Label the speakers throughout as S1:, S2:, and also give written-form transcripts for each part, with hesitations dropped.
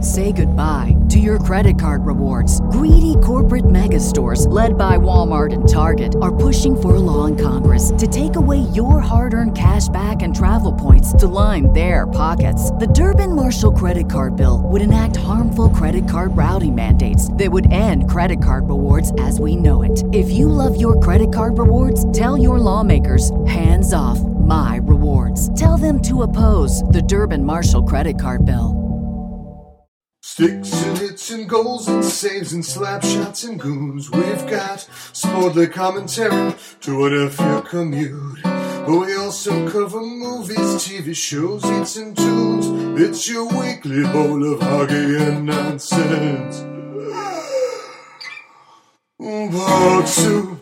S1: Say goodbye to your credit card rewards. Greedy corporate mega stores, led by Walmart and Target, are pushing for a law in Congress to take away your hard-earned cash back and travel points to line their pockets. The Durbin-Marshall credit card bill would enact harmful credit card routing mandates that would end credit card rewards as we know it. If you love your credit card rewards, tell your lawmakers, hands off my rewards. Tell them to oppose the Durbin-Marshall credit card bill.
S2: Sticks and hits and goals and saves and slap shots and goons. We've got sportly commentary to whatever your commute. We also cover movies, TV shows, hits and tunes. It's your weekly bowl of hockey and nonsense. Puck Soup.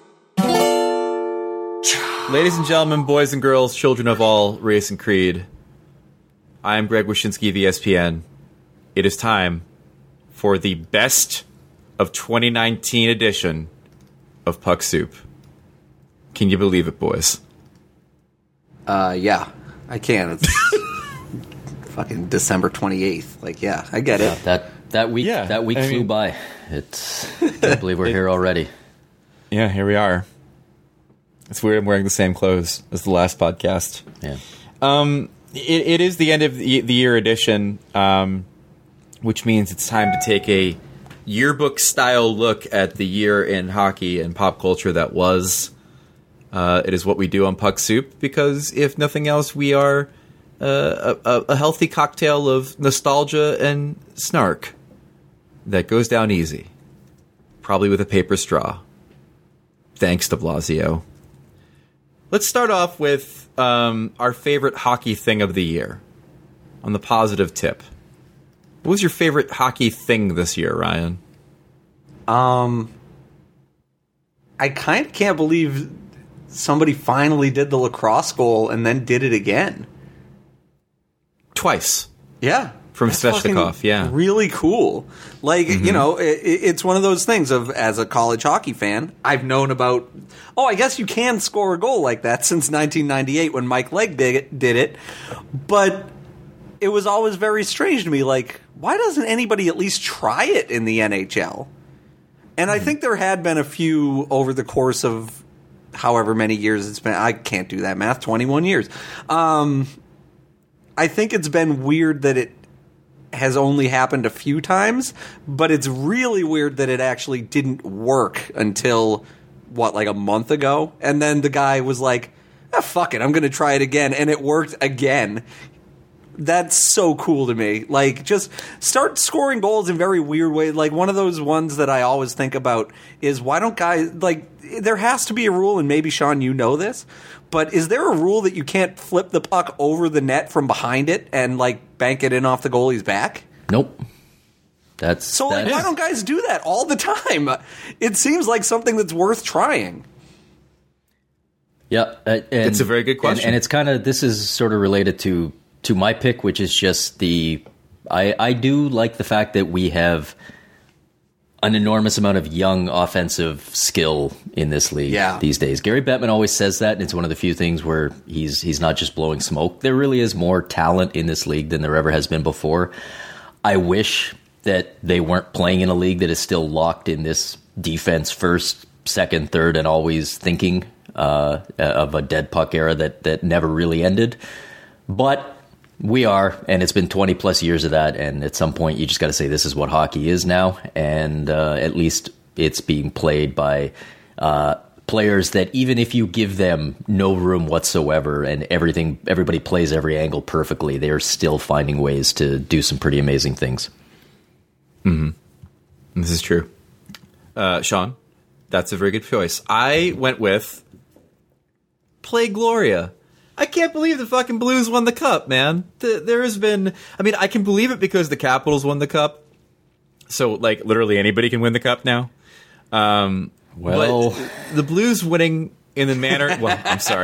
S3: Ladies and gentlemen, boys and girls, children of all race and creed, I am Greg Wyshynski of ESPN. It is time for the best of 2019 edition of Puck Soup. Can you believe it, boys?
S4: Yeah, I can. It's fucking December 28th. Like, yeah, I get it.
S5: That week flew by. I can't believe we're here already.
S3: Yeah, here we are. It's weird I'm wearing the same clothes as the last podcast.
S5: Yeah.
S3: It is the end of the year edition, which means it's time to take a yearbook-style look at the year in hockey and pop culture that was. It is what we do on Puck Soup, because if nothing else, we are a healthy cocktail of nostalgia and snark that goes down easy, probably with a paper straw. Thanks de Blasio. Let's start off with our favorite hockey thing of the year, on the positive tip. What was your favorite hockey thing this year, Ryan?
S4: I kind of can't believe somebody finally did the lacrosse goal and then did it again.
S3: Twice.
S4: Yeah.
S3: From Svechnikov, yeah.
S4: Really cool. Like, you know, it's one of those things of, as a college hockey fan, I've known about, I guess you can score a goal like that since 1998 when Mike Legg did it. But it was always very strange to me, like, why doesn't anybody at least try it in the NHL? And I think there had been a few over the course of however many years it's been. I can't do that math, 21 years. I think it's been weird that it has only happened a few times, but it's really weird that it actually didn't work until, like a month ago? And then the guy was like, fuck it, I'm going to try it again. And it worked again. That's so cool to me. Like, just start scoring goals in very weird ways. Like, one of those ones that I always think about is, why don't guys, like, there has to be a rule, and maybe, Sean, you know this, but is there a rule that you can't flip the puck over the net from behind it and, like, bank it in off the goalie's back?
S5: Nope.
S4: Why don't guys do that all the time? It seems like something that's worth trying.
S5: Yeah.
S3: It's a very good question.
S5: And it's kind of, this is sort of related to my pick, which is just I do like the fact that we have an enormous amount of young offensive skill in this league these days. Gary Bettman always says that, and it's one of the few things where he's not just blowing smoke. There really is more talent in this league than there ever has been before. I wish that they weren't playing in a league that is still locked in this defense first, second, third, and always thinking of a dead puck era that never really ended. But we are, and it's been 20 plus years of that, and at some point you just got to say this is what hockey is now, and at least it's being played by players that, even if you give them no room whatsoever and everybody plays every angle perfectly, they're still finding ways to do some pretty amazing things.
S3: Mm-hmm. This is true. Sean, that's a very good choice. I went with Play Gloria. I can't believe the fucking Blues won the Cup, man. There has been... I mean, I can believe it because the Capitals won the Cup. So, like, literally anybody can win the Cup now. But the Blues winning in the manner... Well, I'm sorry.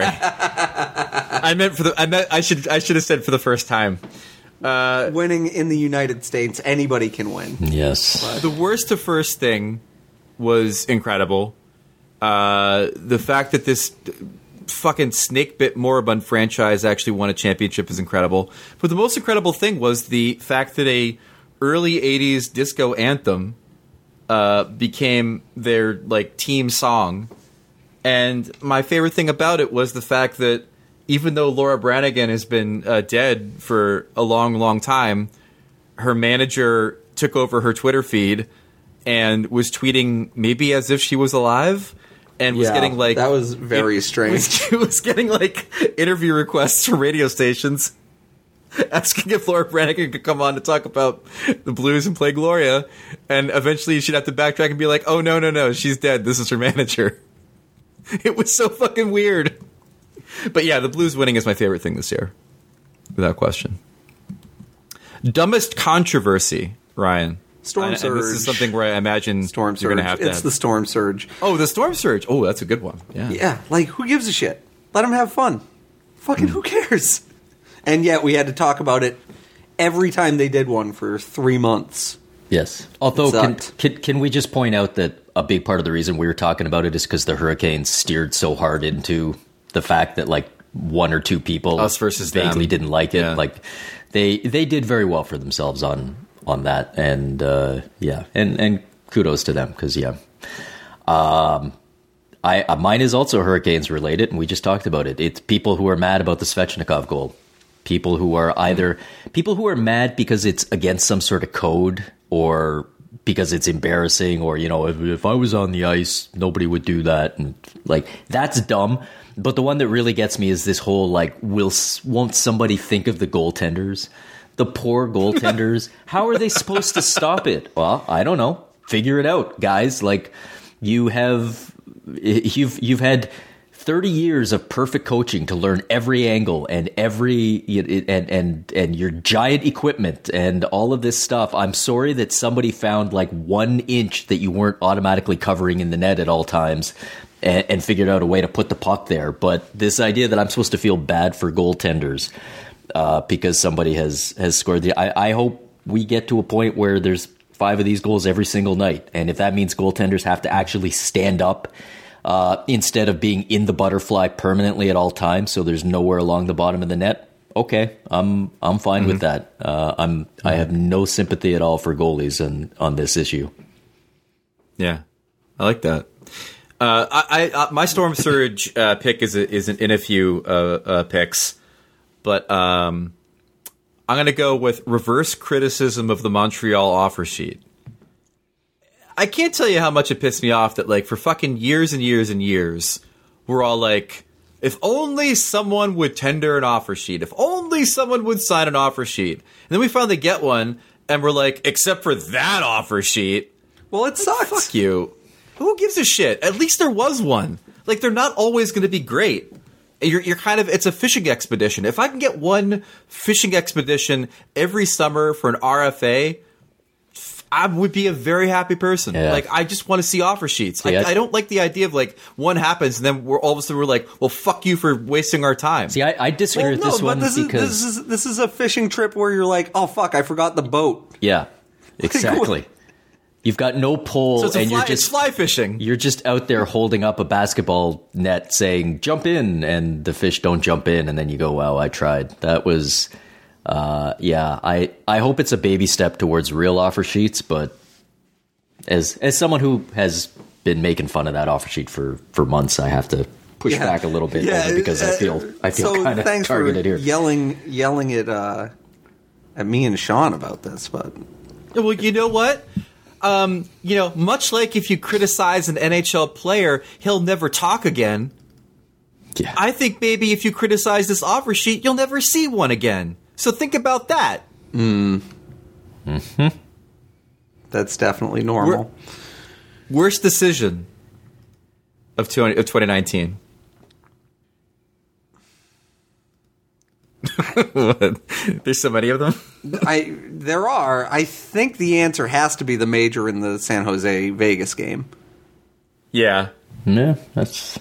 S3: I should have said for the first time.
S4: Winning in the United States, anybody can win.
S5: Yes.
S4: But
S3: the worst to first thing was incredible. The fact that this fucking snake-bit moribund franchise actually won a championship is incredible. But the most incredible thing was the fact that a early 80s disco anthem became their like team song. And my favorite thing about it was the fact that even though Laura Branigan has been dead for a long, long time, her manager took over her Twitter feed and was tweeting maybe as if she was alive, and was getting like
S4: that was very strange.
S3: She was getting like interview requests from radio stations asking if Laura Branigan could come on to talk about the Blues and play Gloria, and eventually she'd have to backtrack and be like, "Oh no, she's dead. This is her manager." It was so fucking weird. But yeah, the Blues winning is my favorite thing this year, without question. Dumbest controversy, Ryan.
S4: Storm surge.
S3: This is something where I imagine
S4: Storm
S3: you're going to
S4: surge.
S3: have to.
S4: It's the storm surge.
S3: Oh, the storm surge. Oh, that's a good one. Yeah.
S4: Yeah, like who gives a shit? Let them have fun. Fucking who cares? And yet we had to talk about it every time they did one for 3 months.
S5: Yes. Although, can we just point out that a big part of the reason we were talking about it is because the Hurricanes steered so hard into the fact that like one or two people
S3: us versus
S5: vaguely
S3: them.
S5: didn't like it.
S3: Yeah.
S5: Like they did very well for themselves on that, and and kudos to them because mine is also Hurricanes related, and we just talked about it. It's people who are mad about the Svechnikov goal. People who are mad because it's against some sort of code, or because it's embarrassing, or if I was on the ice, nobody would do that, and like that's dumb. But the one that really gets me is this whole like, won't somebody think of the goaltenders? The poor goaltenders. How are they supposed to stop it? Well, I don't know. Figure it out, guys. Like you've had 30 years of perfect coaching to learn every angle and and your giant equipment and all of this stuff. I'm sorry that somebody found like 1 inch that you weren't automatically covering in the net at all times and figured out a way to put the puck there. But this idea that I'm supposed to feel bad for goaltenders because somebody has scored I hope we get to a point where there's 5 of these goals every single night. And if that means goaltenders have to actually stand up instead of being in the butterfly permanently at all times, so there's nowhere along the bottom of the net, okay, I'm fine with that. I have no sympathy at all for goalies on this issue.
S3: Yeah, I like that. My Storm Surge pick isn't in a few picks, but I'm going to go with reverse criticism of the Montreal offer sheet. I can't tell you how much it pissed me off that, like, for fucking years and years and years, we're all like, if only someone would tender an offer sheet, if only someone would sign an offer sheet. And then we finally get one, and we're like, except for that offer sheet.
S4: Well, it sucks.
S3: Fuck you. Who gives a shit? At least there was one. Like, they're not always going to be great. You're kind of, it's a fishing expedition. If I can get one fishing expedition every summer for an RFA, I would be a very happy person.
S5: Yeah.
S3: Like, I just want to see offer sheets.
S5: See,
S3: I don't like the idea of, like, one happens and then all of a sudden we're like, well, fuck you for wasting our time.
S5: See, I disagree with this one because
S4: this is a fishing trip where you're like, oh fuck, I forgot the boat.
S5: Yeah, exactly. You've got no pole,
S3: So
S5: and
S3: it's fly fishing.
S5: You're just out there holding up a basketball net, saying "jump in," and the fish don't jump in, and then you go, "Wow, I tried." That was, I hope it's a baby step towards real offer sheets, but as someone who has been making fun of that offer sheet for months, I have to push back a little bit only because I feel kind of targeted here.
S4: Yelling at me and Sean about this, but
S3: Well, you know what? Much like if you criticize an NHL player, he'll never talk again.
S5: Yeah.
S3: I think maybe if you criticize this offer sheet, you'll never see one again. So think about that.
S4: that's definitely normal.
S3: Worst decision of 2019. There's so many of them.
S4: There are. I think the answer has to be the major in the San Jose Vegas game.
S3: Yeah.
S5: Yeah, that's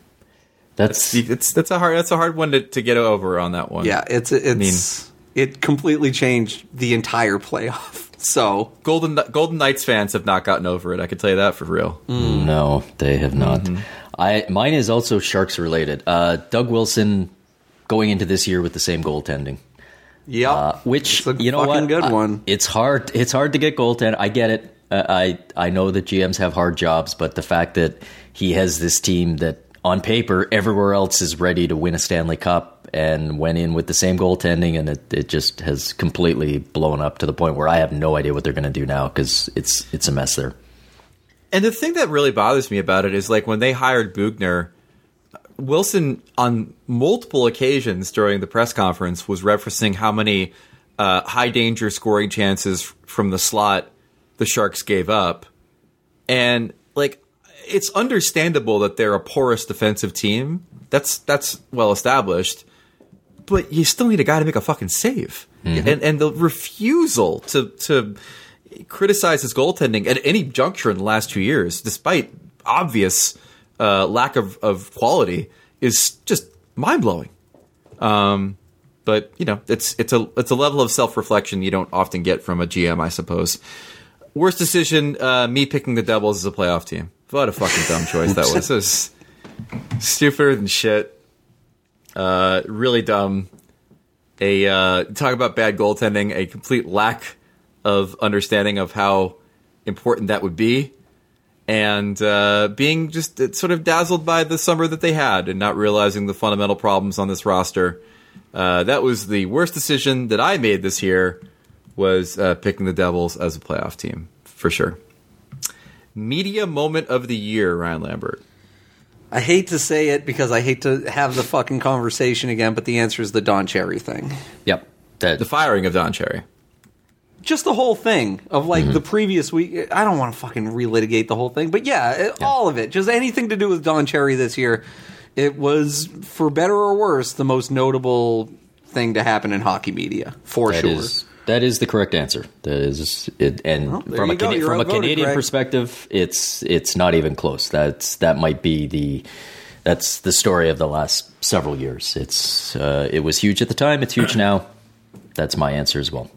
S3: a hard one to get over on that one.
S4: Yeah, it completely changed the entire playoff. So
S3: Golden Knights fans have not gotten over it. I can tell you that for real.
S5: No, they have not. Mine is also Sharks related. Doug Wilson going into this year with the same goaltending.
S4: Yep.
S5: Which,
S4: It's a
S5: you know
S4: fucking
S5: what?
S4: good one.
S5: It's hard. It's hard to get goaltend. I get it. I know that GMs have hard jobs, but the fact that he has this team that on paper everywhere else is ready to win a Stanley Cup and went in with the same goaltending, and it just has completely blown up to the point where I have no idea what they're going to do now because it's a mess there.
S3: And the thing that really bothers me about it is, like, when they hired Bugner, Wilson, on multiple occasions during the press conference, was referencing how many high-danger scoring chances from the slot the Sharks gave up. And, like, it's understandable that they're a porous defensive team. That's well established. But you still need a guy to make a fucking save. Mm-hmm. And the refusal to criticize his goaltending at any juncture in the last 2 years, despite obvious lack of quality, is just mind-blowing. But, you know, it's a level of self-reflection you don't often get from a GM, I suppose. Worst decision, me picking the Devils as a playoff team. What a fucking dumb choice that was. It was stupider than shit. Really dumb. Talk about bad goaltending, a complete lack of understanding of how important that would be. And being just sort of dazzled by the summer that they had and not realizing the fundamental problems on this roster. That was the worst decision that I made this year, was picking the Devils as a playoff team, for sure. Media moment of the year, Ryan Lambert.
S4: I hate to say it because I hate to have the fucking conversation again, but the answer is the Don Cherry thing.
S5: Yep.
S3: The firing of Don Cherry.
S4: Just the whole thing of, like, the previous week. I don't want to fucking relitigate the whole thing, but yeah, all of it. Just anything to do with Don Cherry this year. It was, for better or worse, the most notable thing to happen in hockey media, for sure.
S5: That is the correct answer. That is it, and from a Canadian perspective, it's not even close. That might be that's the story of the last several years. It was huge at the time. It's huge now. That's my answer as well.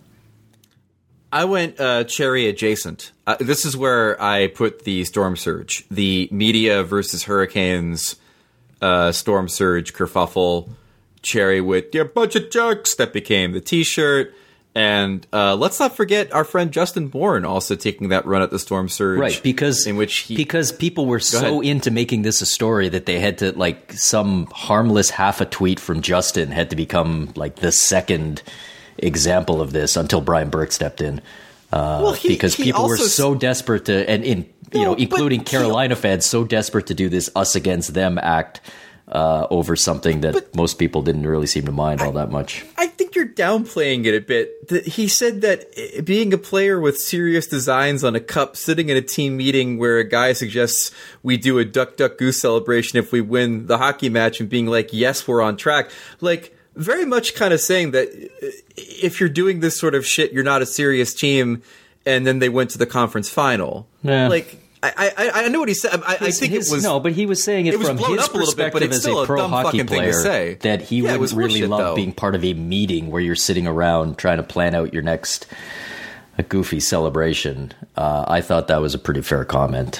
S3: I went Cherry adjacent. This is where I put the Storm Surge, the media versus Hurricanes Storm Surge kerfuffle. Cherry with "You're a bunch of jerks" that became the T-shirt. And let's not forget our friend Justin Bourne also taking that run at the Storm Surge.
S5: Right, because people were so into making this a story that they had to, like, some harmless half a tweet from Justin had to become, like, the second example of this until Brian Burke stepped in. Because people were so desperate to, including Carolina fans, so desperate to do this us against them act over something that most people didn't really seem to mind all that much.
S3: I think you're downplaying it a bit. He said that being a player with serious designs on a cup, sitting in a team meeting where a guy suggests we do a duck, duck, goose celebration if we win the hockey match, and being like, yes, we're on track. Like, very much kind of saying that if you're doing this sort of shit, you're not a serious team, and then they went to the conference final.
S5: Yeah.
S3: Like, I know what he said. I think it was...
S5: No, but he was saying it from his perspective as a pro hockey player, that he would really love being part of a meeting where you're sitting around trying to plan out your next goofy celebration. I thought that was a pretty fair comment.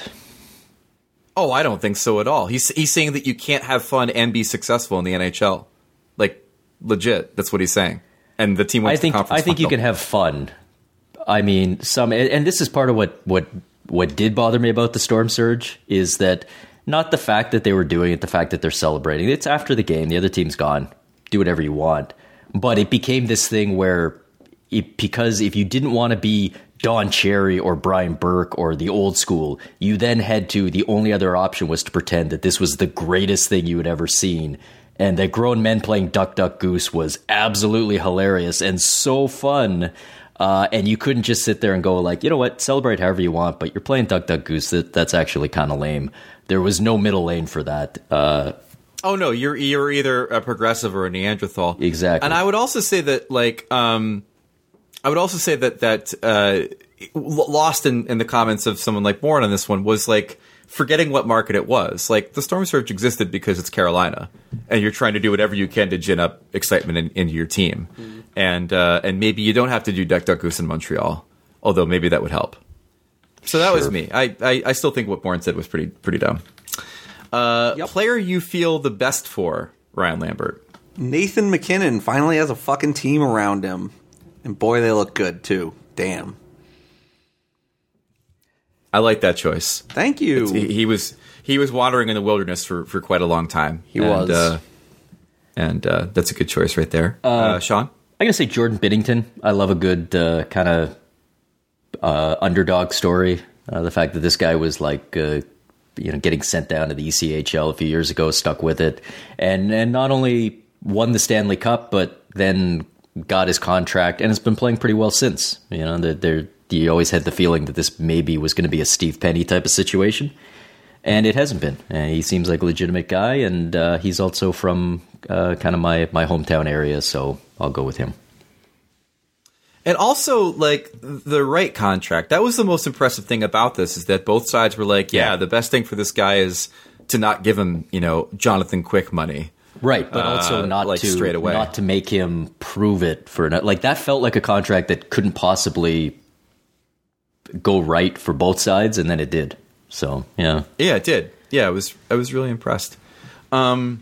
S3: Oh, I don't think so at all. He's saying that you can't have fun and be successful in the NHL. Like, legit. That's what he's saying. And the team went to the conference final.
S5: I think you can have fun. I mean, and this is part of what did bother me about the Storm Surge is that not the fact that they were doing it, the fact that they're celebrating. It's after the game. The other team's gone. Do whatever you want. But it became this thing where, because if you didn't want to be Don Cherry or Brian Burke or the old school, you then had to, the only other option was to pretend that this was the greatest thing you had ever seen. And that grown men playing Duck, Duck, Goose was absolutely hilarious and so fun. And you couldn't just sit there and go like, you know what, celebrate however you want, but you're playing Duck, Duck, Goose. That's actually kind of lame. There was no middle lane for that.
S3: Oh no, you're either a progressive or a Neanderthal.
S5: Exactly.
S3: And I would also say that, like, lost in the comments of someone like Bourne on this one was like forgetting what market it was. Like, the Storm Surge existed because it's Carolina, and you're trying to do whatever you can to gin up excitement into your team. Mm-hmm. And maybe you don't have to do Duck, Duck, Goose in Montreal, although maybe that would help. So that was me. I still think what Bourne said was pretty dumb. Player you feel the best for, Ryan Lambert?
S4: Nathan McKinnon finally has a fucking team around him. And boy, they look good, too. Damn.
S3: I like that choice.
S4: Thank you.
S3: He was wandering in the wilderness for quite a long time.
S4: He was.
S3: And that's a good choice right there. Sean?
S5: I gotta say Jordan Binnington. I love a good kind of underdog story. The fact that this guy was like, getting sent down to the ECHL a few years ago, stuck with it, and not only won the Stanley Cup, but then got his contract and has been playing pretty well since. You always had the feeling that this maybe was going to be a Steve Penny type of situation, and it hasn't been. He seems like a legitimate guy, and he's also from kind of my hometown area, so I'll go with him.
S3: And also, like, the right contract. That was the most impressive thing about this, is that both sides were like, yeah, the best thing for this guy is to not give him, Jonathan Quick money.
S5: Right, but also not
S3: straight away.
S5: Not to make him prove it for like that felt like a contract that couldn't possibly go right for both sides, and then it did. So yeah,
S3: it did. Yeah, I was really impressed. Anthony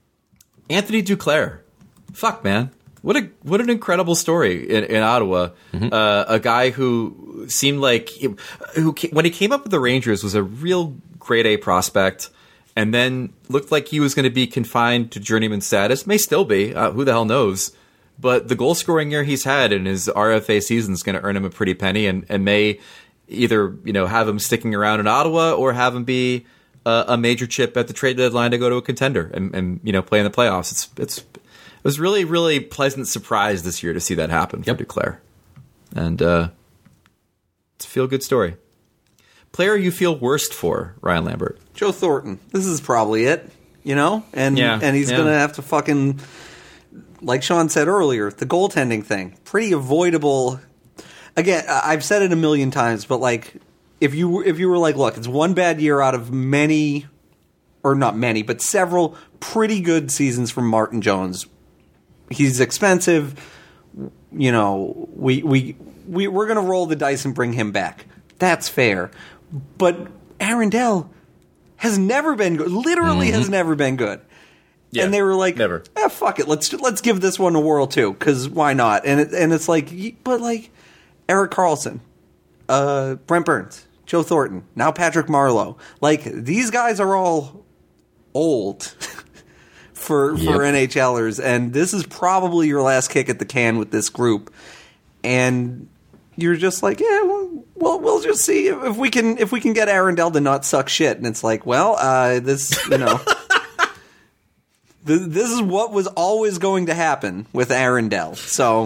S3: Duclair, fuck man, what an incredible story in Ottawa. Mm-hmm. A guy who seemed like when he came up with the Rangers was a real grade A prospect. And then looked like he was going to be confined to journeyman status. May still be. Who the hell knows? But the goal-scoring year he's had in his RFA season is going to earn him a pretty penny, and may either have him sticking around in Ottawa or have him be a major chip at the trade deadline to go to a contender and play in the playoffs. It was really, really pleasant surprise this year to see that happen for Duclair. And it's a feel-good story. Player you feel worst for, Ryan Lambert?
S4: Joe Thornton. This is probably it, And he's going to have to fucking, like Sean said earlier, the goaltending thing. Pretty avoidable. Again, I've said it a million times, but like, if you were like, look, it's one bad year out of many, or not many, but several pretty good seasons from Martin Jones. He's expensive. We're going to roll the dice and bring him back. That's fair. But Aaron Dell has never been good. Literally has never been good. Yeah, and they were like,
S3: never.
S4: Fuck it. Let's give this one a whirl too, because why not? And it's like, but like Erik Karlsson, Brent Burns, Joe Thornton, now Patrick Marleau. Like, these guys are all old for NHLers, and this is probably your last kick at the can with this group. And you're just like, we'll just see if we can get Aaron Dell to not suck shit. And it's like, this this is what was always going to happen with Aaron Dell. So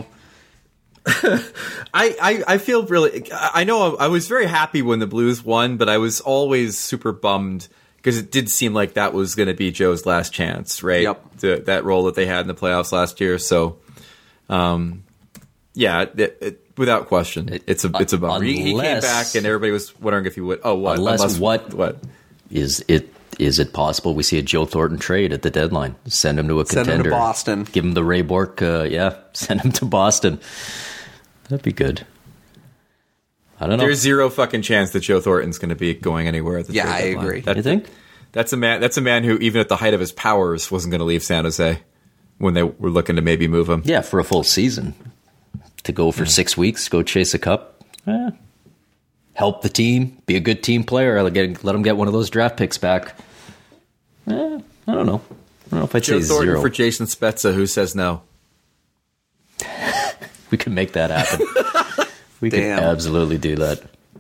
S3: I feel really, I know I was very happy when the Blues won, but I was always super bummed because it did seem like that was going to be Joe's last chance, right?
S4: Yep.
S3: That role that they had in the playoffs last year. So, without question, it's a bummer. He came back, and everybody was wondering if he would. Oh, what?
S5: Unless what is it? Is it possible we see a Joe Thornton trade at the deadline? Send him to a contender.
S4: Send him to Boston.
S5: Give him the Ray Bourque. Send him to Boston. That'd be good. I don't know.
S3: There's zero fucking chance that Joe Thornton's going to be going anywhere at the trade deadline.
S4: I agree.
S5: You think?
S3: That's a man who, even at the height of his powers, wasn't going to leave San Jose when they were looking to maybe move him.
S5: Yeah, for a full season. To go for 6 weeks, go chase a cup. Help the team, be a good team player. Let him get one of those draft picks back. I don't know. I don't know if I'd
S3: Joe
S5: say
S3: Thornton
S5: zero.
S3: For Jason Spezza, who says no.
S5: We could make that happen. We could absolutely do that.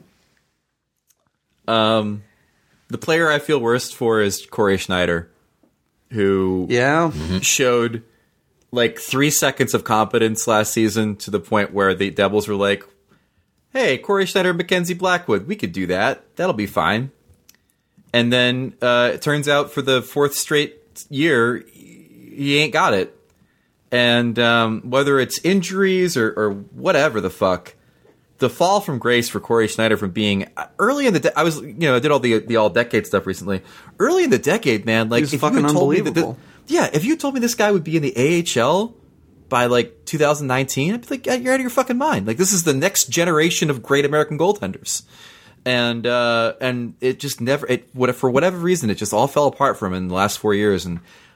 S3: The player I feel worst for is Corey Schneider, who showed like 3 seconds of competence last season to the point where the Devils were like, hey, Corey Schneider and Mackenzie Blackwood, we could do that. That'll be fine. And then it turns out for the fourth straight year, he ain't got it. And whether it's injuries or whatever the fuck, the fall from grace for Corey Schneider from being early in the I did all the all decade stuff recently. Early in the decade, man, like,
S4: he was fucking unbelievable.
S3: If you told me this guy would be in the AHL by like 2019, I'd be like, you're out of your fucking mind. Like, this is the next generation of great American goaltenders. And it just never, for whatever reason, it just all fell apart for him in the last 4 years. And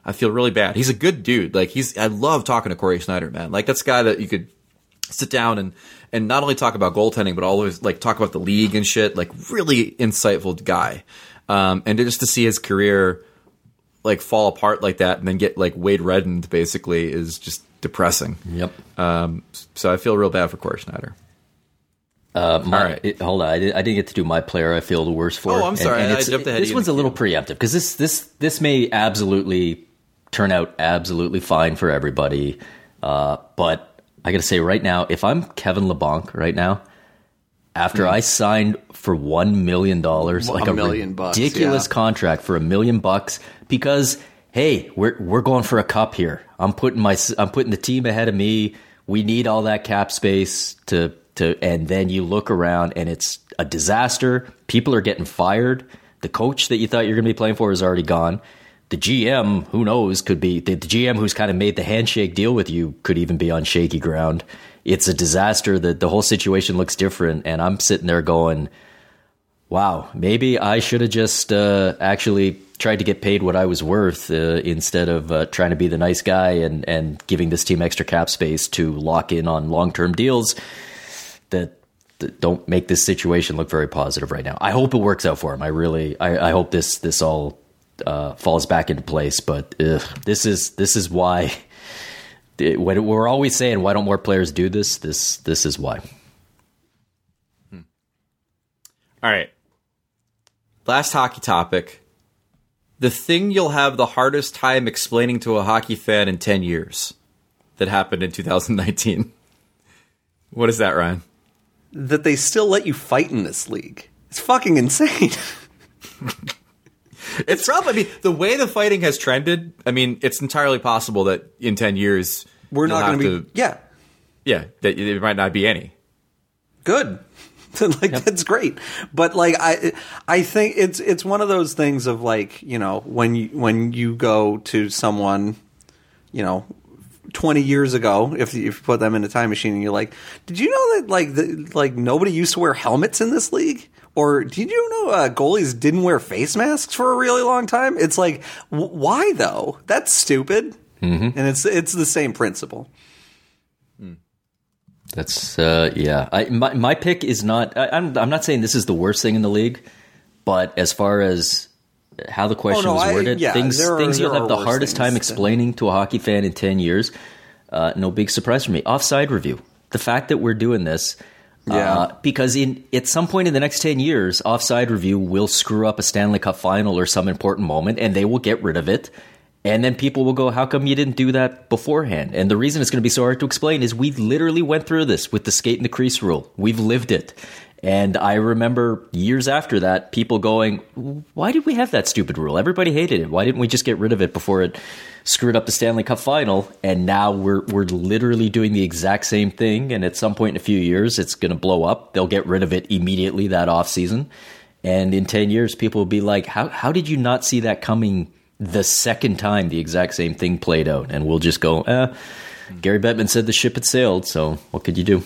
S3: I feel really bad. He's a good dude. Like I love talking to Corey Schneider, man. Like that's a guy that you could sit down and not only talk about goaltending, but always like talk about the league and shit. Like really insightful guy. And just to see his career like fall apart like that and then get like Wade reddened basically is just depressing.
S5: Yep.
S3: So I feel real bad for Corey Schneider.
S5: All right. Hold on. I didn't get to do my player I feel the worst for.
S3: Oh, I'm sorry. I jumped ahead.
S5: This one's a little preemptive because this may absolutely turn out absolutely fine for everybody. But I got to say right now, if I'm Kevin LeBlanc right now, after I signed for $1 million, like
S4: $1 million
S5: ridiculous contract for $1 million, because hey, we're going for a cup here. I'm putting the team ahead of me. We need all that cap space to and then you look around and it's a disaster. People are getting fired. The coach that you thought you're going to be playing for is already gone. The GM, who knows, could be the GM who's kind of made the handshake deal with you could even be on shaky ground. It's a disaster. The whole situation looks different. And I'm sitting there going, wow, maybe I should have just actually tried to get paid what I was worth instead of trying to be the nice guy and giving this team extra cap space to lock in on long-term deals that don't make this situation look very positive right now. I hope it works out for him. I hope this all falls back into place. But this is why when we're always saying why don't more players do this? This is why.
S3: All right. Last hockey topic. The thing you'll have the hardest time explaining to a hockey fan in 10 years that happened in 2019. What is that, Ryan?
S4: That they still let you fight in this league. It's fucking insane.
S3: It's probably, I mean, the way the fighting has trended, I mean, it's entirely possible that in 10 years
S4: we're not going to be... Yeah,
S3: that there might not be any.
S4: Good. That's great. But like I think it's one of those things of like, you know, when you go to someone, you know, 20 years ago, if you put them in a time machine and you're like, did you know that like nobody used to wear helmets in this league? Or did you know goalies didn't wear face masks for a really long time? It's like, why though? That's stupid. Mm-hmm. And it's the same principle.
S5: That's yeah. My pick is not. I'm not saying this is the worst thing in the league, but as far as how the question was worded, things you'll have the hardest time explaining to a hockey fan in 10 years. No big surprise for me. Offside review. The fact that we're doing this, because at some point in the next 10 years, offside review will screw up a Stanley Cup final or some important moment, and they will get rid of it. And then people will go, how come you didn't do that beforehand? And the reason it's going to be so hard to explain is we literally went through this with the skate in the crease rule. We've lived it. And I remember years after that, people going, why did we have that stupid rule? Everybody hated it. Why didn't we just get rid of it before it screwed up the Stanley Cup final? And now we're literally doing the exact same thing. And at some point in a few years, it's going to blow up. They'll get rid of it immediately that offseason. And in 10 years, people will be like, how did you not see that coming the second time the exact same thing played out? And we'll just go, Gary Bettman said the ship had sailed, so what could you do?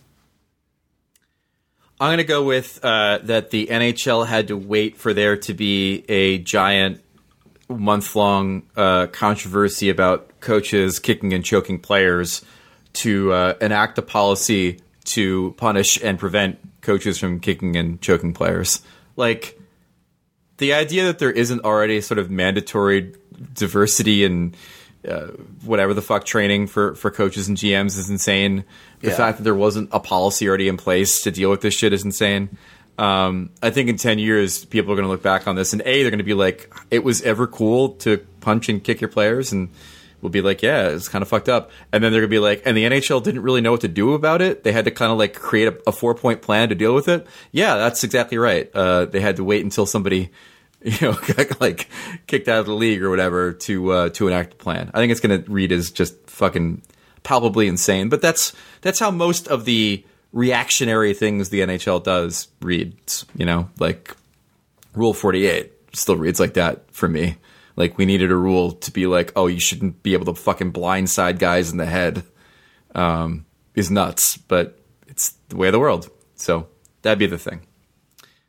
S3: I'm going to go with that the NHL had to wait for there to be a giant month-long controversy about coaches kicking and choking players to enact a policy to punish and prevent coaches from kicking and choking players. Like, the idea that there isn't already sort of mandatory diversity and whatever the fuck training for coaches and GMs is insane. The fact that there wasn't a policy already in place to deal with this shit is insane. I think in 10 years, people are going to look back on this and they're going to be like, it was ever cool to punch and kick your players, and we'll be like, yeah, it's kind of fucked up. And then they're going to be like, and the NHL didn't really know what to do about it. They had to kind of like create a 4-point plan to deal with it. Yeah, that's exactly right. They had to wait until somebody, got like kicked out of the league or whatever to enact a plan. I think it's going to read as just fucking palpably insane. But that's how most of the reactionary things the NHL does reads. Like Rule 48 still reads like that for me. Like, we needed a rule to be like, oh, you shouldn't be able to fucking blindside guys in the head is nuts. But it's the way of the world. So that'd be the thing.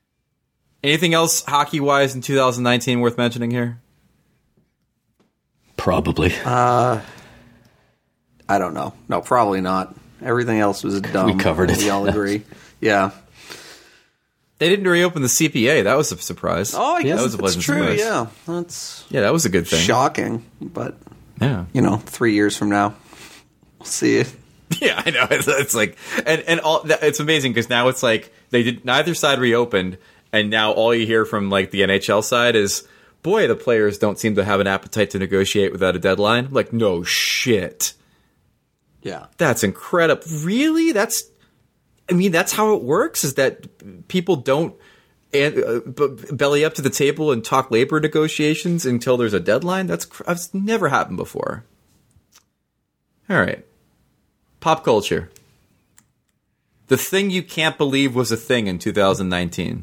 S3: Anything else hockey-wise in 2019 worth mentioning here?
S5: Probably.
S4: I don't know. No, probably not. Everything else was dumb.
S5: We covered it.
S4: We all agree. Yeah.
S3: They didn't reopen the CPA. That was a surprise.
S4: Oh, I guess
S3: that was a
S4: that's
S3: pleasant
S4: true.
S3: surprise.
S4: Yeah, that's
S3: Yeah, that was a good thing.
S4: shocking. But
S3: Yeah.
S4: 3 years from now, we'll see it.
S3: Yeah, I know. It's like, and all that, it's amazing because now it's like they did neither side reopened, and now all you hear from like the NHL side is, boy, the players don't seem to have an appetite to negotiate without a deadline. I'm like, no shit.
S4: Yeah.
S3: That's incredible. Really? That's how it works, is that people don't belly up to the table and talk labor negotiations until there's a deadline? That's never happened before. All right. Pop culture. The thing you can't believe was a thing in 2019.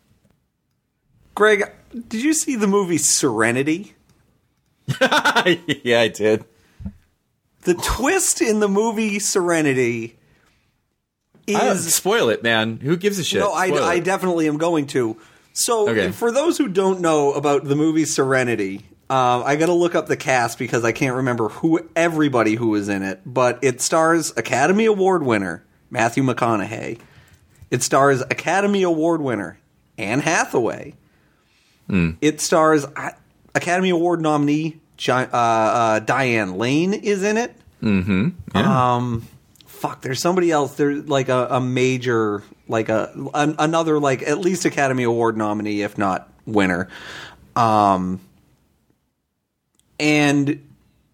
S4: Greg, did you see the movie Serenity?
S3: Yeah, I did.
S4: The twist in the movie Serenity is...
S3: Spoil it, man. Who gives a shit?
S4: No,
S3: Spoil
S4: I
S3: it.
S4: definitely am going to. So,
S3: Okay.
S4: for those who don't know about the movie Serenity, I got to look up the cast because I can't remember everybody who was in it. But it stars Academy Award winner Matthew McConaughey. It stars Academy Award winner Anne Hathaway. It stars Academy Award nominee Diane Lane is in it.
S3: Mm-hmm. Yeah.
S4: There's somebody else. There's like a major, like another, like at least Academy Award nominee, if not winner. And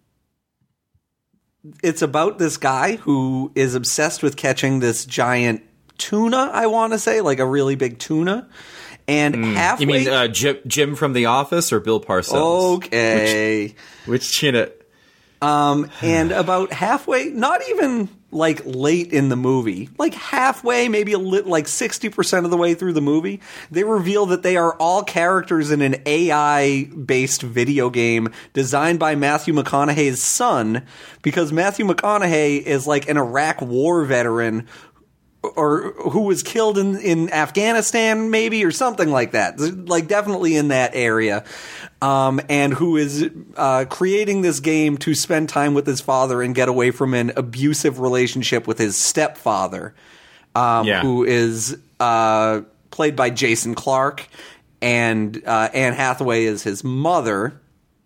S4: it's about this guy who is obsessed with catching this giant tuna, I want to say, like a really big tuna. And halfway...
S3: You mean Jim from The Office or Bill Parcells?
S4: Okay.
S3: Which tuna?
S4: And about halfway, not even like late in the movie, like halfway, maybe like 60% of the way through the movie, they reveal that they are all characters in an AI-based video game designed by Matthew McConaughey's son, because Matthew McConaughey is like an Iraq war veteran or who was killed in Afghanistan, maybe, or something like that. Like, definitely in that area. And who is creating this game to spend time with his father and get away from an abusive relationship with his stepfather, who is played by Jason Clarke, and Anne Hathaway is his mother.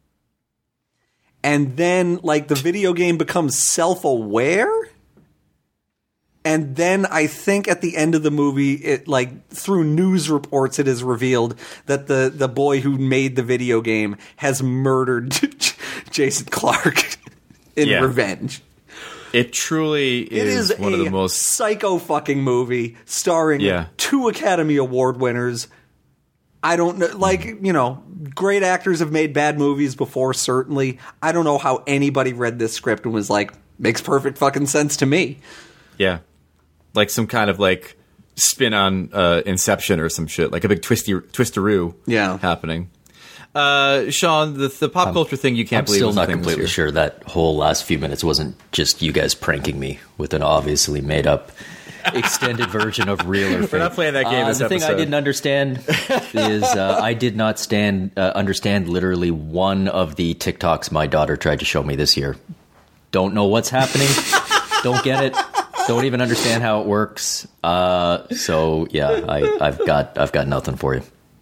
S4: And then, like, the video game becomes self-aware. And then I think at the end of the movie, it like through news reports, it is revealed that the boy who made the video game has murdered Jason Clarke in revenge.
S3: It truly is one of the most
S4: psycho fucking movie starring 2 Academy Award winners. I don't know, like, great actors have made bad movies before, certainly. I don't know how anybody read this script and was like, makes perfect fucking sense to me.
S3: Yeah. Like some kind of like spin on Inception or some shit, like a big twisteroo happening. Sean, the pop culture thing you can't believe.
S5: I'm still not completely sure that whole last few minutes wasn't just you guys pranking me with an obviously made up extended version of real or fake.
S3: We're not playing that game this
S5: the
S3: episode.
S5: thing I didn't understand is I did not understand literally one of the TikToks my daughter tried to show me this year. Don't know what's happening. Don't get it. Don't even understand how it works. So yeah, I've got nothing for you.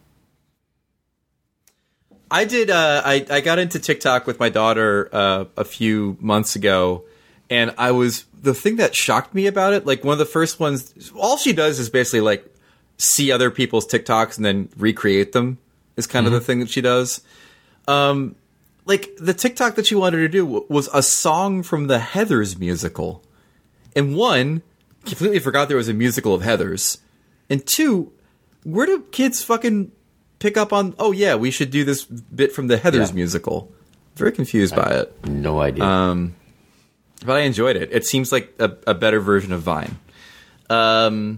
S3: I did. I got into TikTok with my daughter a few months ago, and the thing that shocked me about it. Like one of the first ones, all she does is basically like see other people's TikToks and then recreate them. Is kind of the thing that she does. Like the TikTok that she wanted to do was a song from the Heathers musical. And 1, completely forgot there was a musical of Heathers. And 2, where do kids fucking pick up on, oh yeah, we should do this bit from the Heathers musical? Very confused by it.
S5: No idea.
S3: But I enjoyed it. It seems like a better version of Vine. The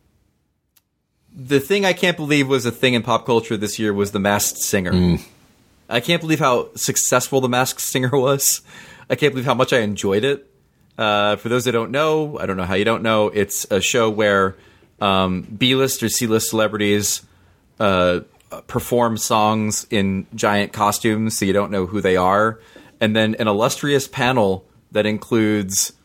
S3: thing I can't believe was a thing in pop culture this year was The Masked Singer. I can't believe how successful The Masked Singer was. I can't believe how much I enjoyed it. For those that don't know, I don't know how you don't know, it's a show where B-list or C-list celebrities perform songs in giant costumes so you don't know who they are. and then an illustrious panel that includes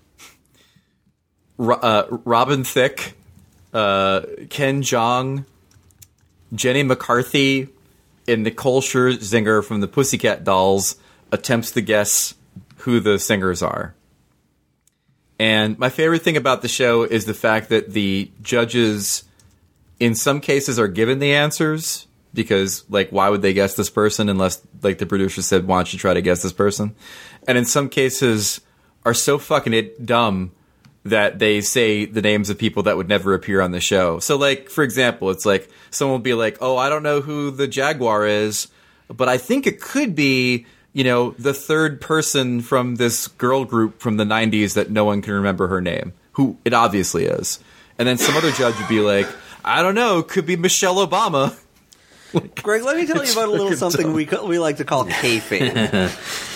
S3: Robin Thicke, Ken Jeong, Jenny McCarthy, and Nicole Scherzinger from the Pussycat Dolls attempts to guess who the singers are. And my favorite thing about the show is the fact that the judges, in some cases, are given the answers because, like, why would they guess this person unless, like, the producer said, why don't you try to guess this person? And in some cases are so fucking dumb that they say the names of people that would never appear on the show. So, like, for example, it's like someone will be like, oh, I don't know who the Jaguar is, but I think it could be, you know, the third person from this girl group from the 90s that no one can remember her name, who it obviously is. And then some other judge would be like, I don't know, could be Michelle Obama.
S4: Like, Greg, let me tell you about a little something we like to call kayfabe.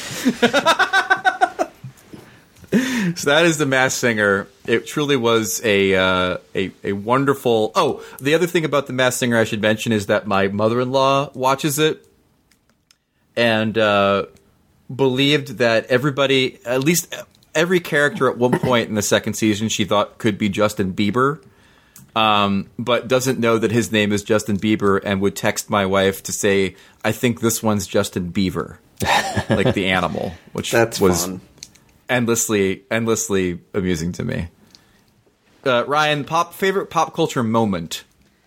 S3: So that is The Masked Singer. It truly was a wonderful... Oh, the other thing about The Masked Singer I should mention is that my mother-in-law watches it and believed that everybody, at least every character at one point in the second season, she thought could be Justin Bieber, but doesn't know that his name is Justin Bieber, and would text my wife to say, I think this one's Justin Beaver, like the animal, which was fun. endlessly amusing to me. Ryan, favorite pop culture moment?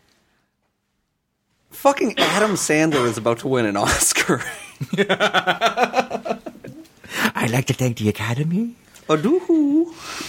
S4: Fucking Adam Sandler is about to win an Oscar.
S3: I'd like to thank the Academy.
S4: Adoo.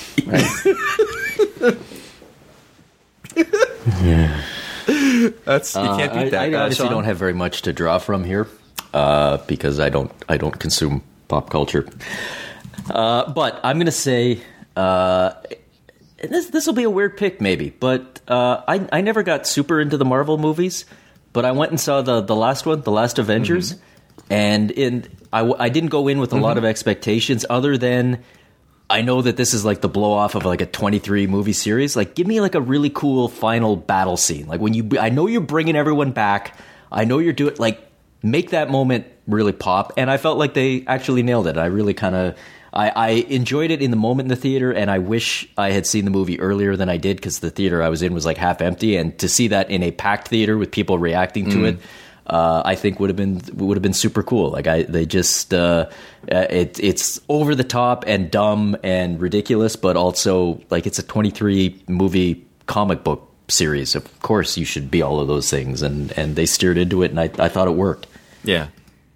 S5: Yeah.
S3: That's you can't beat that.
S5: I honestly
S3: Sean?
S5: don't have very much to draw from here because I don't consume pop culture. But I'm going to say this will be a weird pick maybe, but I never got super into the Marvel movies, but I went and saw the last one, The Last Avengers, and I didn't go in with a lot of expectations other than I know that this is like the blow off of like a 23 movie series. Like, give me like a really cool final battle scene. Like I know you're bringing everyone back. I know you're doing like make that moment really pop. And I felt like they actually nailed it. I really kind of I enjoyed it in the moment in the theater, and I wish I had seen the movie earlier than I did because the theater I was in was like half empty. And to see that in a packed theater with people reacting to it, I think would have been super cool. Like it's over the top and dumb and ridiculous, but also like it's a 23 movie comic book series. Of course, you should be all of those things, and they steered into it, and I thought it worked.
S3: Yeah,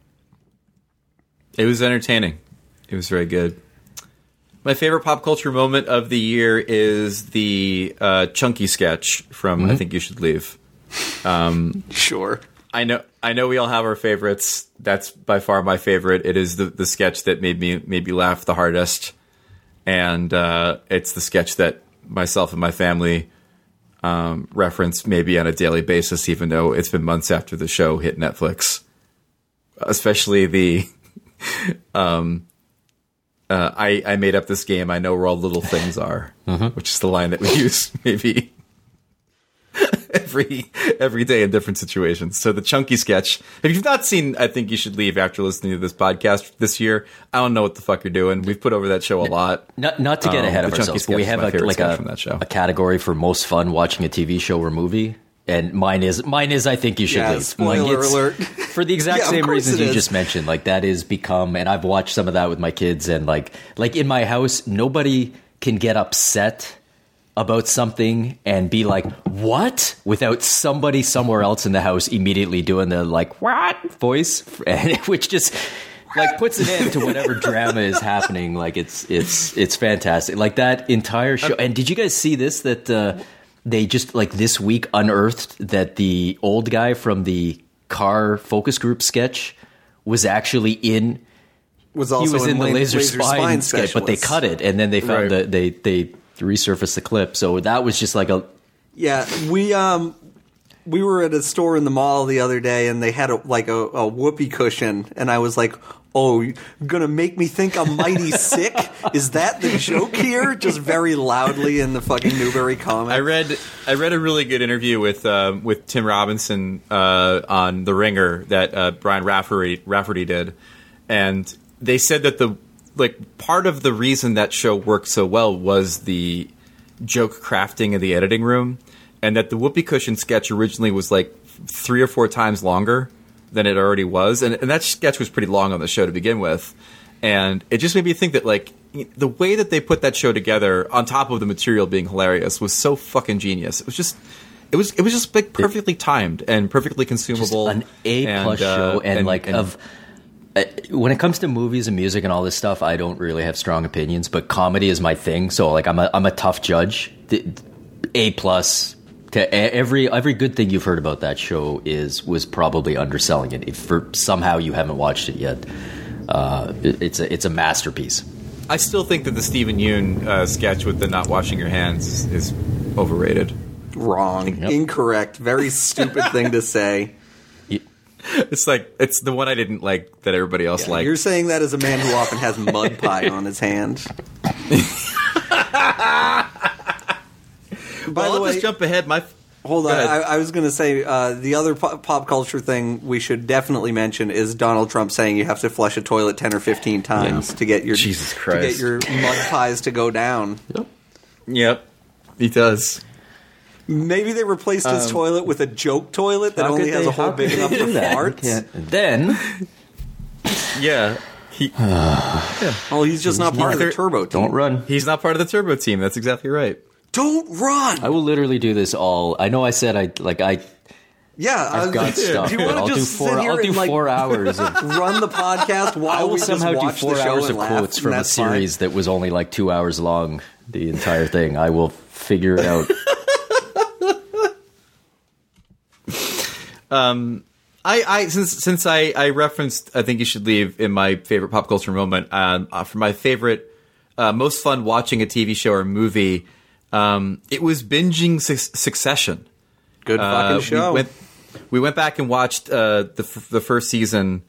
S3: it was entertaining. It was very good. My favorite pop culture moment of the year is the Chunky sketch from I Think You Should Leave.
S4: Sure.
S3: I know we all have our favorites. That's by far my favorite. It is the sketch that made me laugh the hardest. And it's the sketch that myself and my family reference maybe on a daily basis, even though it's been months after the show hit Netflix. Especially the I made up this game. I know where all little things are, which is the line that we use maybe every day in different situations. So the Chunky sketch. If you've not seen I Think You Should Leave after listening to this podcast this year, I don't know what the fuck you're doing. We've put over that show a lot.
S5: Not to get ahead of ourselves, but we have a category for most fun watching a TV show or movie. And mine is I Think You Should Leave.
S4: Spoiler alert.
S5: For the exact same reasons you just mentioned. Like that is become, and I've watched some of that with my kids, and like in my house, nobody can get upset about something and be like, what? Without somebody somewhere else in the house immediately doing the like, what? Voice, which just like puts an end to whatever drama is happening. Like it's fantastic. Like that entire show. And did you guys see this, that they just like this week unearthed that the old guy from the car focus group sketch was actually in the Laser Spine sketch, but they cut it, and then they found that they resurfaced the clip. So that was just like
S4: we were at a store in the mall the other day, and they had a whoopee cushion, and I was like, oh, you're gonna make me think I'm mighty sick? Is that the joke here? Just very loudly in the fucking Newbery comic.
S3: I read a really good interview with Tim Robinson on The Ringer that Brian Rafferty did, and they said that part of the reason that show worked so well was the joke crafting in the editing room, and that the whoopee cushion sketch originally was like 3 or 4 times longer than it already was, and that sketch was pretty long on the show to begin with, and it just made me think that like the way that they put that show together on top of the material being hilarious was so fucking genius. It was just like perfectly timed and perfectly consumable.
S5: Just an A+ show, when it comes to movies and music and all this stuff, I don't really have strong opinions, but comedy is my thing. So like I'm a tough judge. A+ to every good thing you've heard about that show was probably underselling it. If somehow you haven't watched it yet, it's a masterpiece.
S3: I still think that the Stephen Yeun sketch with the not washing your hands is overrated.
S4: Wrong. Yep. Incorrect. Very stupid thing to say.
S3: It's the one I didn't like that everybody else liked.
S4: You're saying that as a man who often has mud pie on his hand. By the way,
S3: just jump ahead.
S4: Hold on. I was going to say the other pop culture thing we should definitely mention is Donald Trump saying you have to flush a toilet 10 or 15 times to get your
S3: Jesus Christ.
S4: to get your mud pies to go down.
S3: Yep, he does.
S4: Maybe they replaced his toilet with a joke toilet that only has a hole big enough for farts.
S5: Then,
S3: yeah.
S4: Well, he's just not part of the turbo team.
S5: Don't run.
S3: He's not part of the turbo team. That's exactly right.
S4: Don't run.
S5: I will literally do this all. I know I said I've got stuff.
S4: Do you want to just sit here
S5: I'll do 4 hours.
S4: Run the podcast while
S5: I will
S4: we
S5: somehow
S4: just
S5: do
S4: watch
S5: 4
S4: the show
S5: hours
S4: and
S5: of
S4: laugh,
S5: quotes from a series that was only like 2 hours long. The entire thing. I will figure it out.
S3: Since I referenced I Think You Should Leave in my favorite pop culture moment, for my favorite, most fun watching a TV show or movie, it was binging Succession.
S4: Good fucking show.
S3: We went back and watched the first season,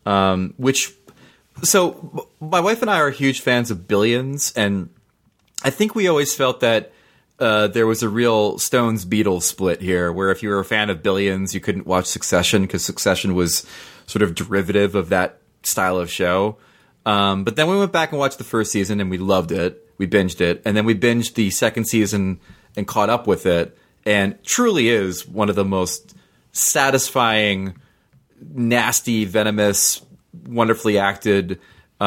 S3: so my wife and I are huge fans of Billions, and I think we always felt that there was a real Stones Beatles split here, where if you were a fan of Billions, you couldn't watch Succession because Succession was sort of derivative of that style of show. But then we went back and watched the first season and we loved it. We binged it. And then we binged the second season and caught up with it. And truly is one of the most satisfying, nasty, venomous, wonderfully acted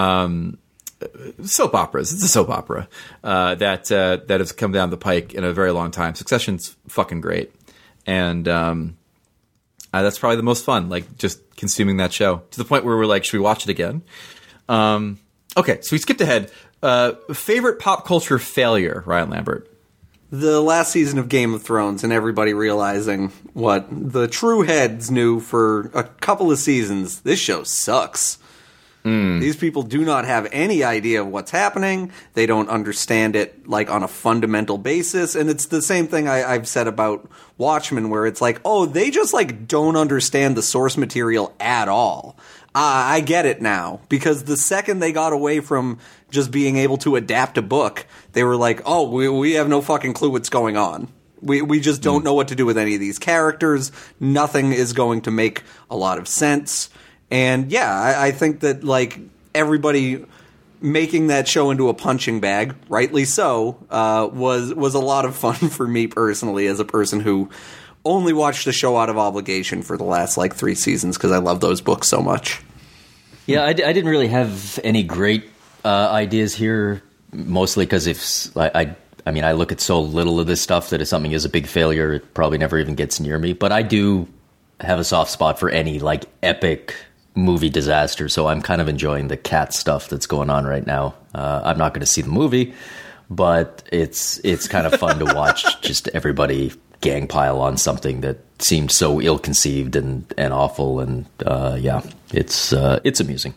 S3: soap operas. It's a soap opera that has come down the pike in a very long time. Succession's fucking great, and that's probably the most fun. Like just consuming that show to the point where we're like, should we watch it again? Okay, so we skipped ahead. Favorite pop culture failure, Ryan Lambert.
S4: The last season of Game of Thrones and everybody realizing what the true heads knew for a couple of seasons. This show sucks. These people do not have any idea of what's happening. They don't understand it like on a fundamental basis. And it's the same thing I've said about Watchmen, where it's like, oh, they just like don't understand the source material at all. I get it now, because the second they got away from just being able to adapt a book, they were like, oh, we have no fucking clue what's going on. We just don't know what to do with any of these characters. Nothing is going to make a lot of sense. And yeah, I think that like everybody making that show into a punching bag, rightly so, was a lot of fun for me personally, as a person who only watched the show out of obligation for the last like 3 seasons because I love those books so much.
S5: Yeah, I didn't really have any great ideas here, mostly because I look at so little of this stuff that if something is a big failure, it probably never even gets near me. But I do have a soft spot for any like epic movie disaster, so I'm kind of enjoying the cat stuff that's going on right now. I'm not going to see the movie, but it's kind of fun to watch just everybody gang pile on something that seemed so ill-conceived and awful, and it's amusing.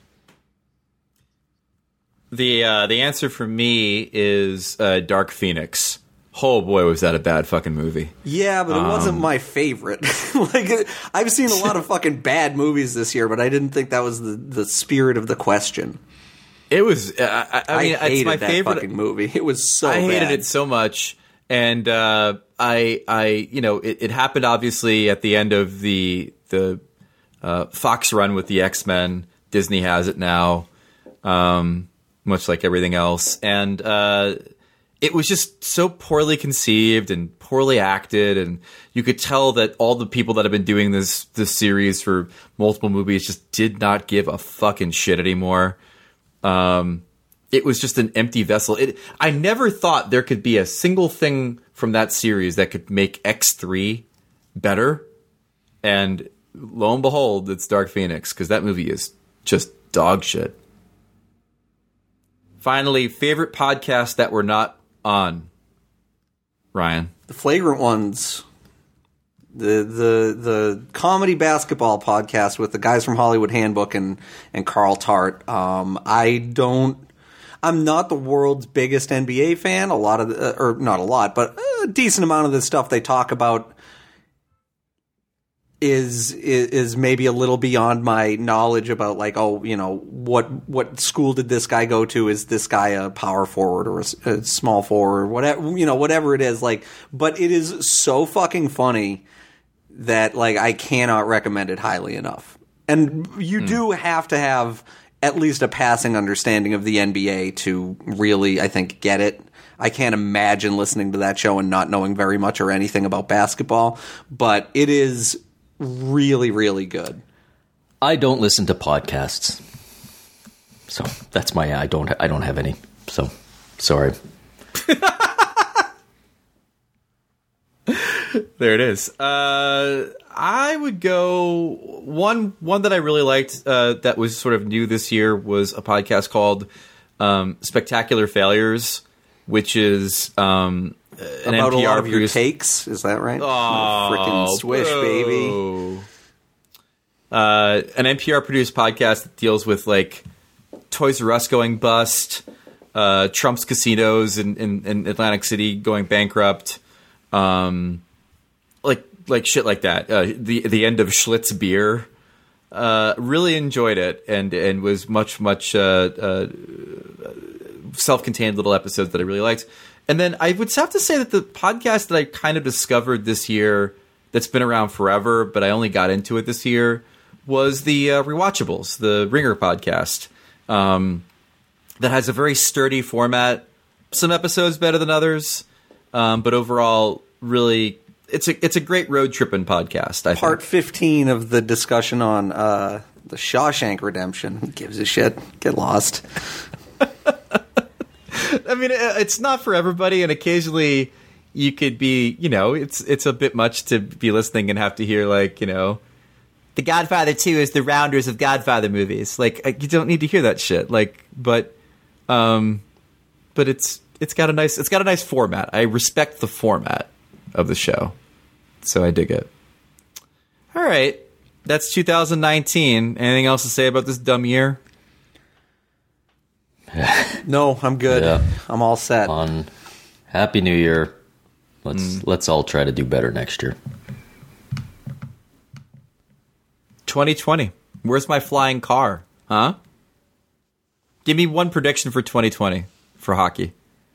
S3: The answer for me is Dark Phoenix. Oh boy, was that a bad fucking movie.
S4: Yeah, but it wasn't my favorite. Like, I've seen a lot of fucking bad movies this year, but I didn't think that was the spirit of the question.
S3: It was. I mean,
S4: hated
S3: it's my
S4: that
S3: favorite
S4: fucking movie. It was so.
S3: I hated
S4: bad.
S3: it so much, and it happened obviously at the end of the Fox run with the X-Men. Disney has it now, much like everything else. And it was just so poorly conceived and poorly acted, and you could tell that all the people that have been doing this series for multiple movies just did not give a fucking shit anymore. It was just an empty vessel. I never thought there could be a single thing from that series that could make X3 better, and lo and behold, it's Dark Phoenix, because that movie is just dog shit. Finally, favorite podcast that we're not on, Ryan.
S4: The Flagrant Ones, the comedy basketball podcast with the guys from Hollywood Handbook and Carl Tart. I'm not the world's biggest NBA fan. Or not a lot, but a decent amount of the stuff they talk about is maybe a little beyond my knowledge about, like, what school did this guy go to? Is this guy a power forward or a small forward, whatever it is, like, but it is so fucking funny that, like, I cannot recommend it highly enough. And you do have to have at least a passing understanding of the NBA to really, I think, get it. I can't imagine listening to that show and not knowing very much or anything about basketball, but it is really, really good.
S5: I don't listen to podcasts, so that's I don't have any. So sorry.
S3: There it is. I would go one that I really liked that was sort of new this year was a podcast called Spectacular Failures, which is an
S4: about
S3: NPR
S4: a lot of your
S3: produced
S4: takes, is that right?
S3: Oh,
S4: freaking swish,
S3: bro.
S4: baby.
S3: An NPR produced podcast that deals with, like, Toys R Us going bust, Trump's casinos in Atlantic City going bankrupt, like shit like that. The end of Schlitz beer. Really enjoyed it, and was much self-contained little episodes that I really liked. And then I would have to say that the podcast that I kind of discovered this year, that's been around forever, but I only got into it this year, was the Rewatchables, the Ringer podcast, that has a very sturdy format. Some episodes better than others, but overall, really, it's a great road tripping podcast. I
S4: Part
S3: think.
S4: 15 of the discussion on the Shawshank Redemption. Who gives a shit? Get lost.
S3: I mean, it's not for everybody, and occasionally you could be, it's a bit much to be listening and have to hear, like, The Godfather 2 is the Rounders of Godfather movies. Like, you don't need to hear that shit. Like, but it's got a nice format. I respect the format of the show, so I dig it. All right, that's 2019. Anything else to say about this dumb year?
S4: No, I'm good.
S5: Yeah.
S4: I'm all set.
S5: Happy New Year. Let's all try to do better next year.
S3: 2020. Where's my flying car? Huh? Give me one prediction for 2020 for hockey.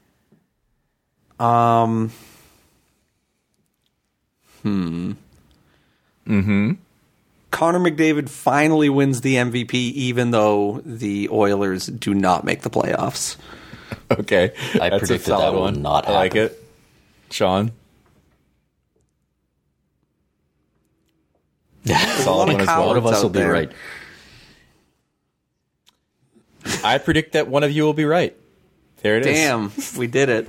S4: Connor McDavid finally wins the MVP, even though the Oilers do not make the playoffs.
S3: Okay.
S5: I
S3: That's
S5: predicted
S3: a solid
S5: that will
S3: one.
S5: not
S3: I like
S5: happen.
S3: it. Sean? Solid one as well.
S5: One of us
S4: out
S5: will be
S4: there.
S5: right.
S3: I predict that one of you will be right. There it is.
S4: Damn, we did it.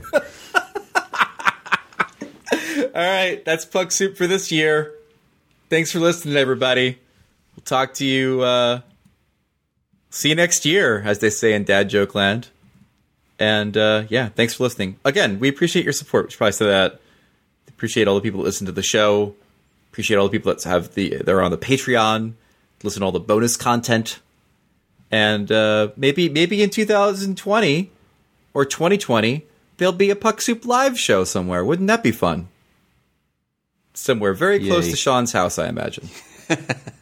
S3: All right, that's Puck Soup for this year. Thanks for listening, everybody. We'll talk to you. See you next year, as they say in Dad Joke Land. And yeah, thanks for listening. Again, we appreciate your support. We should probably say that. Appreciate all the people that listen to the show. Appreciate all the people that they're on the Patreon. Listen to all the bonus content. And maybe in 2020 or 2020, there'll be a Puck Soup live show somewhere. Wouldn't that be fun? Somewhere very close
S5: Yay.
S3: to Sean's house, I imagine. Do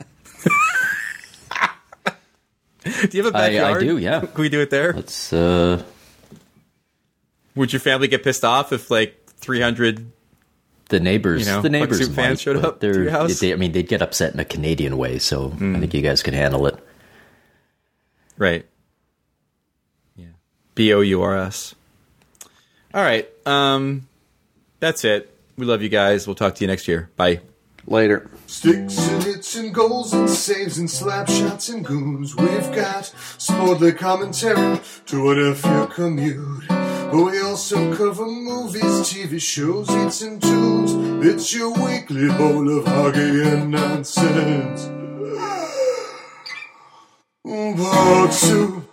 S3: you have a backyard?
S5: I do, yeah.
S3: Can we do it there?
S5: Let's.
S3: Would your family get pissed off if, like, 300...
S5: The neighbors,
S3: Puck Soup fans
S5: might,
S3: showed
S5: but
S3: up to your house?
S5: they'd get upset in a Canadian way, so I think you guys could handle it.
S3: Right. BOURS. All right. That's it. We love you guys. We'll talk to you next year. Bye.
S4: Later.
S2: Sticks and hits and goals and saves and slap shots and goons. We've got sportly commentary to whatever your commute. We also cover movies, TV shows, hits and tunes. It's your weekly bowl of hockey and nonsense. Part 2.